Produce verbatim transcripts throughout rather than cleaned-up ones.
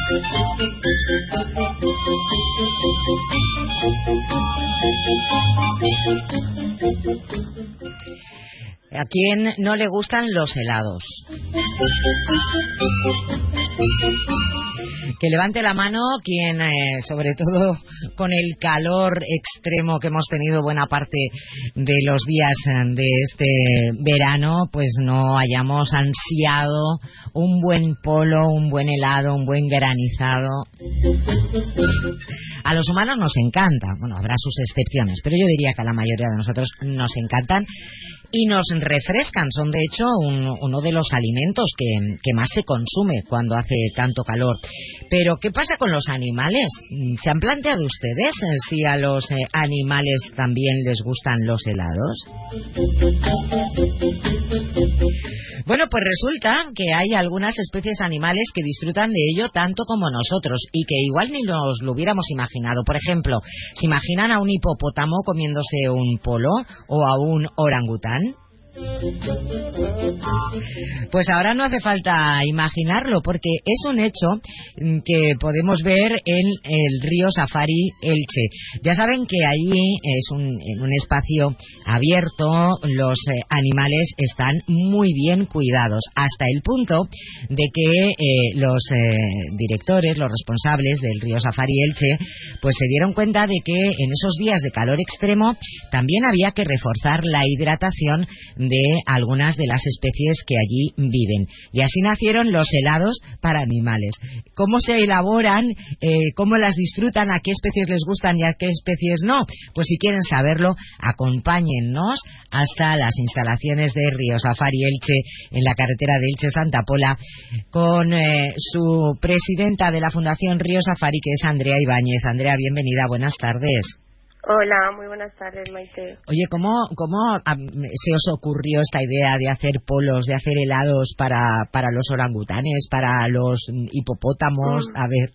¿A quién no le gustan los helados? Que levante la mano quien, eh, sobre todo con el calor extremo que hemos tenido buena parte de los días de este verano, pues no hayamos ansiado un buen polo, un buen helado, un buen granizado. A los humanos nos encanta, bueno, habrá sus excepciones, pero yo diría que a la mayoría de nosotros nos encantan y nos refrescan. Son de hecho un, uno de los alimentos que, que más se consume cuando hace tanto calor. Pero ¿qué pasa con los animales? ¿Se han planteado ustedes si a los eh, animales también les gustan los helados? Bueno, pues resulta que hay algunas especies animales que disfrutan de ello tanto como nosotros y que igual ni nos lo hubiéramos imaginado. Por ejemplo, ¿se imaginan a un hipopótamo comiéndose un polo o a un orangután? Pues ahora no hace falta imaginarlo, porque es un hecho que podemos ver en el río Safari Elche. Ya saben que allí es un, en un espacio abierto, los eh, animales están muy bien cuidados, hasta el punto de que eh, los eh, directores, los responsables del río Safari Elche, pues se dieron cuenta de que en esos días de calor extremo también había que reforzar la hidratación de algunas de las especies que allí viven. Y así nacieron los helados para animales. ¿Cómo se elaboran? Eh, ¿Cómo las disfrutan? ¿A qué especies les gustan y a qué especies no? Pues si quieren saberlo, acompáñennos hasta las instalaciones de Río Safari Elche, en la carretera de Elche-Santa Pola, con eh, su presidenta de la Fundación Río Safari, que es Andrea Ibáñez. Andrea, bienvenida, buenas tardes. Hola, muy buenas tardes, Maite. Oye, ¿cómo, cómo a, se os ocurrió esta idea de hacer polos, de hacer helados para, para los orangutanes, para los hipopótamos? Mm. A ver.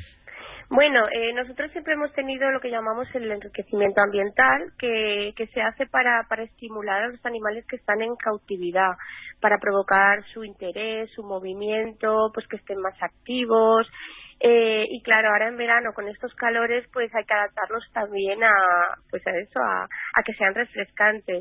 Bueno, eh, nosotros siempre hemos tenido lo que llamamos el enriquecimiento ambiental, que, que se hace para, para estimular a los animales que están en cautividad, para provocar su interés, su movimiento, pues que estén más activos. Eh, y claro, ahora en verano con estos calores pues hay que adaptarlos también a pues a eso, a, a que sean refrescantes.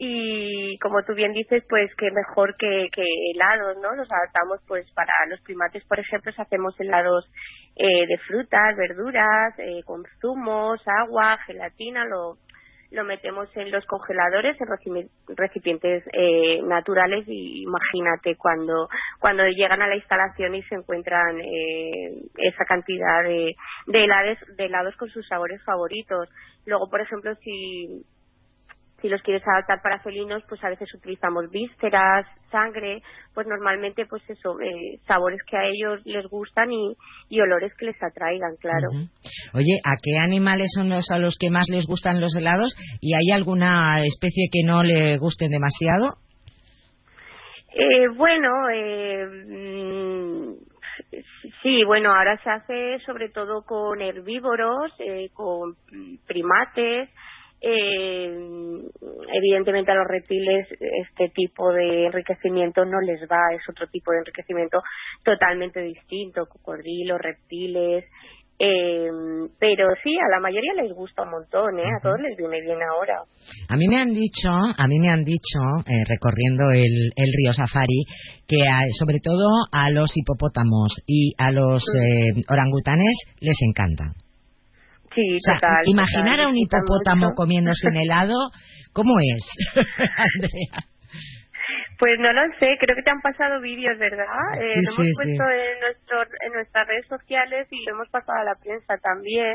Y como tú bien dices, pues que mejor que, que helados, ¿no? Los adaptamos pues para los primates, por ejemplo, hacemos helados eh, de frutas, verduras, eh, con zumos, agua, gelatina, lo lo metemos en los congeladores, en recipientes eh, naturales, y imagínate cuando cuando llegan a la instalación y se encuentran eh, esa cantidad de, de, helados, de helados con sus sabores favoritos. Luego, por ejemplo, si si los quieres adaptar para felinos, pues a veces utilizamos vísceras, sangre, pues normalmente pues eso, eh, sabores que a ellos les gustan y, y olores que les atraigan, claro. Uh-huh. Oye, ¿a qué animales son los a los que más les gustan los helados? ¿Y hay alguna especie que no le gusten demasiado? Eh, bueno, eh, mm, sí, bueno, ahora se hace sobre todo con herbívoros, eh, con primates. Eh, evidentemente a los reptiles este tipo de enriquecimiento no les va, es otro tipo de enriquecimiento totalmente distinto, cocodrilos, reptiles, eh, pero sí, a la mayoría les gusta un montón, ¿eh? A todos les viene bien ahora. A mí me han dicho, a mí me han dicho, eh, recorriendo el, el río Safari, que a, sobre todo a los hipopótamos y a los eh, orangutanes les encanta. Sí, o sea, total. Imaginar total, a un hipopótamo mucho. comiéndose un helado, ¿cómo es, Andrea? Pues no lo sé, creo que te han pasado vídeos, ¿verdad? Sí, Eh, lo sí, hemos puesto sí. en, nuestro, en nuestras redes sociales y lo hemos pasado a la prensa también.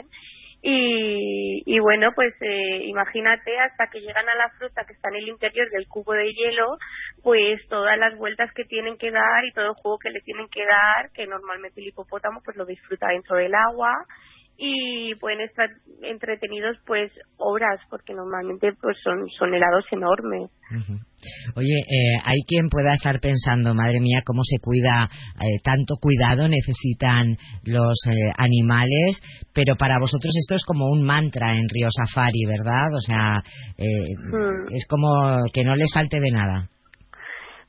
Y, y bueno, pues eh, imagínate, hasta que llegan a la fruta que está en el interior del cubo de hielo, pues todas las vueltas que tienen que dar y todo el juego que le tienen que dar, que normalmente el hipopótamo pues lo disfruta dentro del agua, y pueden estar entretenidos pues horas, porque normalmente pues son son helados enormes. Uh-huh. Oye, eh, hay quien pueda estar pensando, madre mía, cómo se cuida, eh, tanto cuidado necesitan los eh, animales, pero para vosotros esto es como un mantra en Río Safari, ¿verdad? O sea, eh, hmm. es como que no les falte de nada.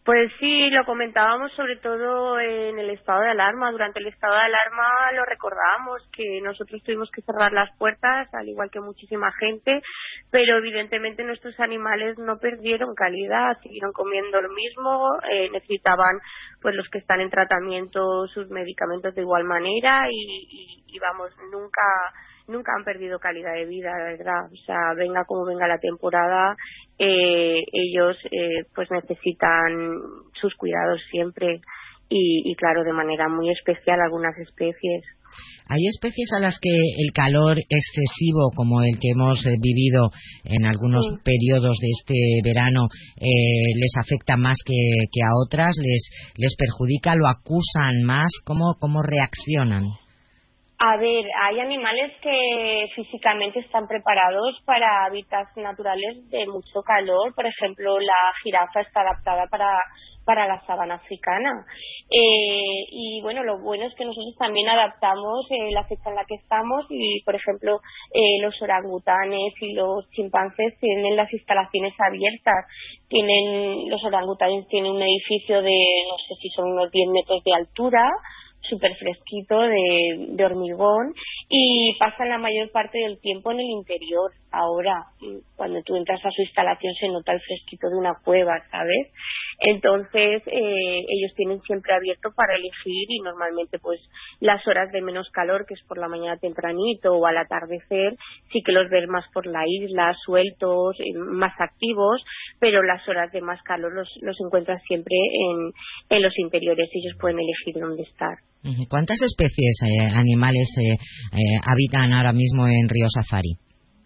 Pues sí, lo comentábamos sobre todo en el estado de alarma. Durante el estado de alarma lo recordábamos, que nosotros tuvimos que cerrar las puertas, al igual que muchísima gente, pero evidentemente nuestros animales no perdieron calidad, siguieron comiendo lo mismo, eh, necesitaban, pues los que están en tratamiento, sus medicamentos de igual manera y, y, y vamos, nunca... nunca han perdido calidad de vida, la verdad. O sea, venga como venga la temporada, eh, ellos eh, pues necesitan sus cuidados siempre y, y, claro, de manera muy especial algunas especies. ¿Hay especies a las que el calor excesivo, como el que hemos eh, vivido en algunos sí. periodos de este verano, eh, les afecta más que, que a otras? ¿Les, les perjudica? ¿Lo acusan más? ¿Cómo, cómo reaccionan? A ver, hay animales que físicamente están preparados para hábitats naturales de mucho calor. Por ejemplo, la jirafa está adaptada para para la sabana africana. Eh, y bueno, lo bueno es que nosotros también adaptamos eh, la fecha en la que estamos y, por ejemplo, eh, los orangutanes y los chimpancés tienen las instalaciones abiertas. Tienen los orangutanes tienen un edificio de, no sé si son unos diez metros de altura, súper fresquito de, de hormigón y pasan la mayor parte del tiempo en el interior. Ahora, cuando tú entras a su instalación se nota el fresquito de una cueva, ¿sabes? Entonces, eh, ellos tienen siempre abierto para elegir y normalmente pues las horas de menos calor, que es por la mañana tempranito o al atardecer, sí que los ves más por la isla, sueltos, más activos, pero las horas de más calor los, los encuentras siempre en, en los interiores. Ellos pueden elegir dónde estar. ¿Cuántas especies eh, animales eh, eh, habitan ahora mismo en Río Safari?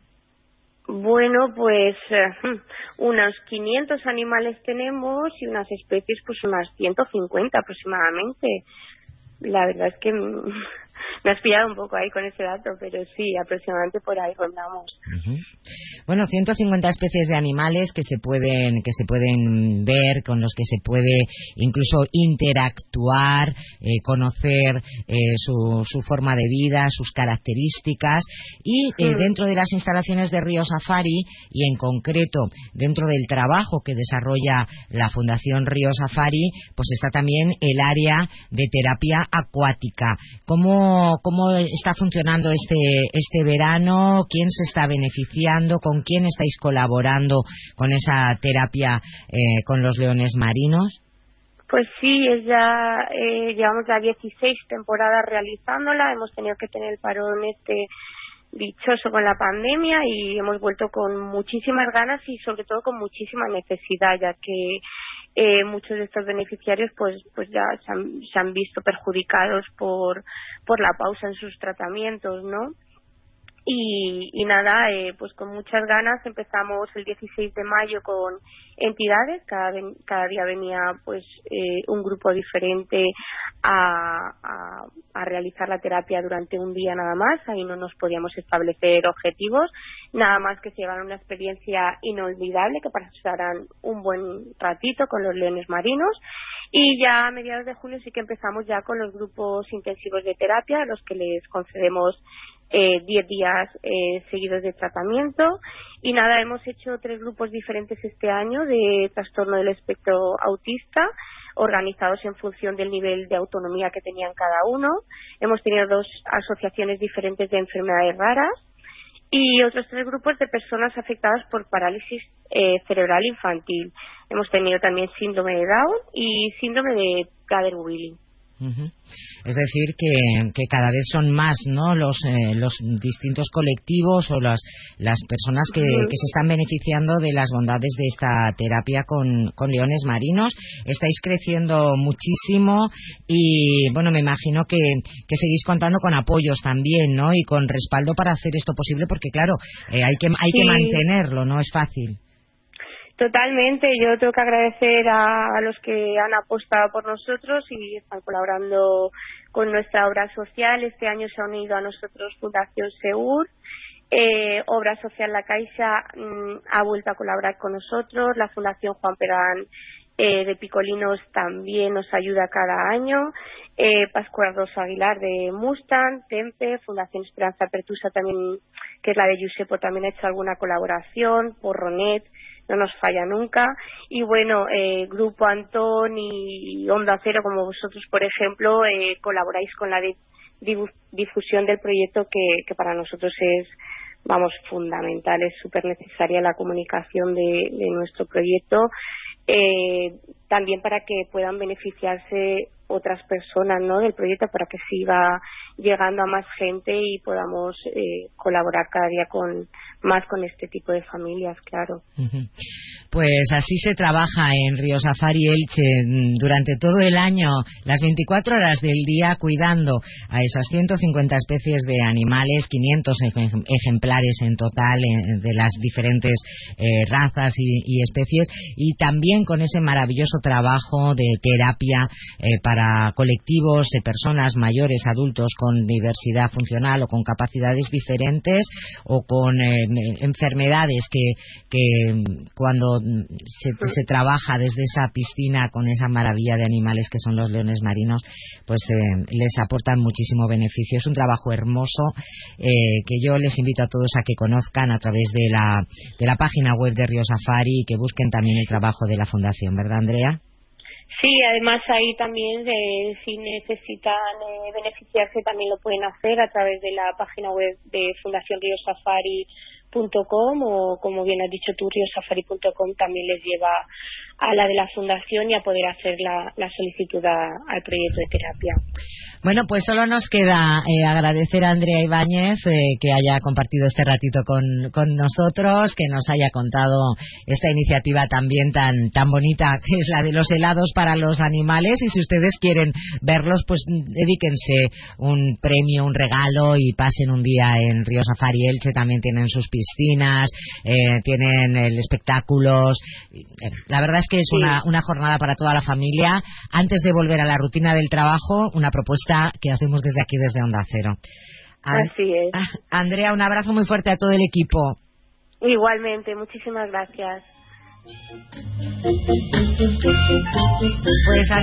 Bueno, pues uh, unos quinientos animales tenemos y unas especies pues unas ciento cincuenta aproximadamente. La verdad es que me has pillado un poco ahí con ese dato, pero sí, aproximadamente por ahí rondamos. Uh-huh. Bueno, ciento cincuenta especies de animales que se pueden que se pueden ver, con los que se puede incluso interactuar, eh, conocer eh, su, su forma de vida, sus características y eh, mm. dentro de las instalaciones de Río Safari y en concreto dentro del trabajo que desarrolla la Fundación Río Safari, pues está también el área de terapia acuática. ¿Cómo, cómo está funcionando este, este verano? ¿Quién se está beneficiando? ¿Con quién estáis colaborando con esa terapia eh, con los leones marinos? Pues sí, es ya, eh, llevamos ya dieciséis temporadas realizándola. Hemos tenido que tener el parón este dichoso con la pandemia y hemos vuelto con muchísimas ganas y sobre todo con muchísima necesidad, ya que eh, muchos de estos beneficiarios pues pues ya se han, se han visto perjudicados por por la pausa en sus tratamientos, ¿no? Y, y nada, eh, pues con muchas ganas empezamos el dieciséis de mayo con entidades, cada, ven, cada día venía pues eh, un grupo diferente a, a, a realizar la terapia durante un día nada más. Ahí no nos podíamos establecer objetivos, nada más que se llevaran una experiencia inolvidable, que pasaran un buen ratito con los leones marinos. Y ya a mediados de julio sí que empezamos ya con los grupos intensivos de terapia, a los que les concedemos Eh, diez días eh, seguidos de tratamiento y nada, hemos hecho tres grupos diferentes este año de trastorno del espectro autista, organizados en función del nivel de autonomía que tenían cada uno. Hemos tenido dos asociaciones diferentes de enfermedades raras y otros tres grupos de personas afectadas por parálisis eh, cerebral infantil. Hemos tenido también síndrome de Down y síndrome de Prader-Willi. Uh-huh. Es decir que, que cada vez son más, ¿no?, los eh, los distintos colectivos o las las personas que, uh-huh. que se están beneficiando de las bondades de esta terapia con, con leones marinos. Estáis creciendo muchísimo y bueno, me imagino que, que seguís contando con apoyos también, ¿no?, y con respaldo para hacer esto posible, porque claro, eh, hay que hay sí. que mantenerlo, no es fácil. Totalmente, yo tengo que agradecer a, a los que han apostado por nosotros y están colaborando con nuestra obra social. Este año se ha unido a nosotros Fundación Segur, eh, Obra Social La Caixa mmm, ha vuelto a colaborar con nosotros, la Fundación Juan Perán eh, de Picolinos también nos ayuda cada año, eh, Pascual Rosa Aguilar de Mustang, Tempe, Fundación Esperanza Pertusa también que es la de Giuseppe, también ha hecho alguna colaboración, Porronet, no nos falla nunca, y bueno, eh, Grupo Antón y Onda Cero, como vosotros, por ejemplo, eh, colaboráis con la di- difusión del proyecto que, que para nosotros es, vamos, fundamental, es súper necesaria la comunicación de, de nuestro proyecto, eh, también para que puedan beneficiarse otras personas, ¿no?, del proyecto, para que siga llegando a más gente y podamos eh, colaborar cada día con más con este tipo de familias, claro. Uh-huh. Pues así se trabaja en Río Safari Elche durante todo el año, las veinticuatro horas del día, cuidando a esas ciento cincuenta especies de animales, quinientos ejemplares en total de las diferentes eh, razas y, y especies, y también con ese maravilloso trabajo de terapia eh, para colectivos, eh, personas mayores, adultos con diversidad funcional o con capacidades diferentes o con eh, enfermedades que, que cuando se, se trabaja desde esa piscina con esa maravilla de animales que son los leones marinos, pues eh, les aportan muchísimo beneficio. Es un trabajo hermoso eh, que yo les invito a todos a que conozcan a través de la, de la página web de Río Safari y que busquen también el trabajo de la Fundación, ¿verdad, Andrea? Sí, además ahí también eh, si necesitan eh, beneficiarse también lo pueden hacer a través de la página web de fundación río safari punto com o, como bien has dicho tú, río safari punto com también les lleva a la de la fundación y a poder hacer la, la solicitud a, al proyecto de terapia. Bueno, pues solo nos queda eh, agradecer a Andrea Ibáñez eh, que haya compartido este ratito con, con nosotros, que nos haya contado esta iniciativa también tan tan bonita, que es la de los helados para los animales, y si ustedes quieren verlos, pues dedíquense un premio, un regalo y pasen un día en Río Safari Elche. También tienen sus piscinas, eh, tienen el espectáculos. La verdad es que es una, una jornada para toda la familia. Antes de volver a la rutina del trabajo, una propuesta que hacemos desde aquí, desde Onda Cero. And- Así es. Andrea, un abrazo muy fuerte a todo el equipo. Igualmente, muchísimas gracias. Pues